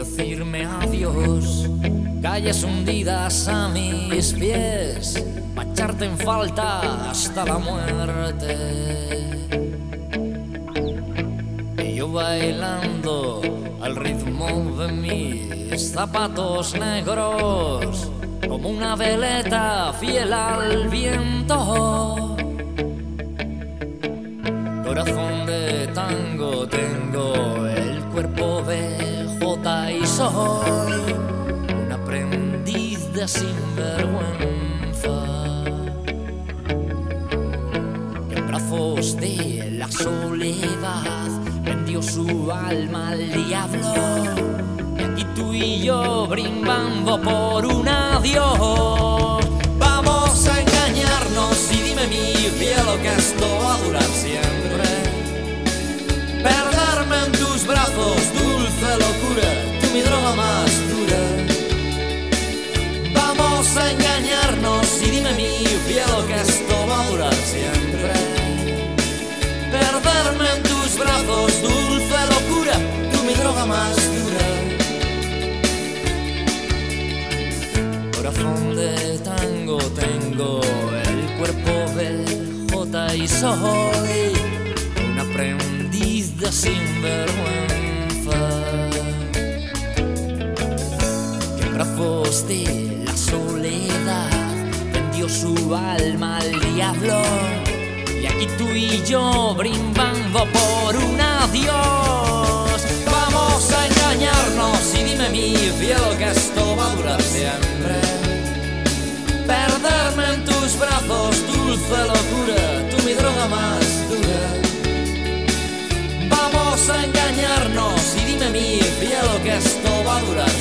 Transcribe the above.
decirme adiós, calles hundidas a mis pies, pa' echarte en falta hasta la muerte. Y yo bailando al ritmo de mis zapatos negros, como una veleta fiel al viento. Corazón de tango tengo, el cuerpo de jota y soy un aprendiz de sinvergüenza, que en brazos de la soledad vendió su alma al diablo. Y aquí tú y yo brindando por un adiós. Vamos a engañarnos y dime mi cielo que esto va a durar siempre. Perderme en tus brazos, dulce locura, tú mi droga más dura. Vamos a engañarnos y dime mi cielo que esto va a durar siempre. Perderme en tus brazos, dulce locura, tú mi droga más dura. Corazón de tango tengo, el cuerpo de jota y soy un aprendiz de sinvergüenza, que en brazos de la soledad vendió su alma al diablo. Y aquí tú y yo brindando por un adiós. Vamos a engañarnos y dime mi cielo que esto va a durar siempre. Perderme en tus brazos, dulce locura, tú mi droga más dura. Vamos a engañarnos y dime mi cielo que esto va a durar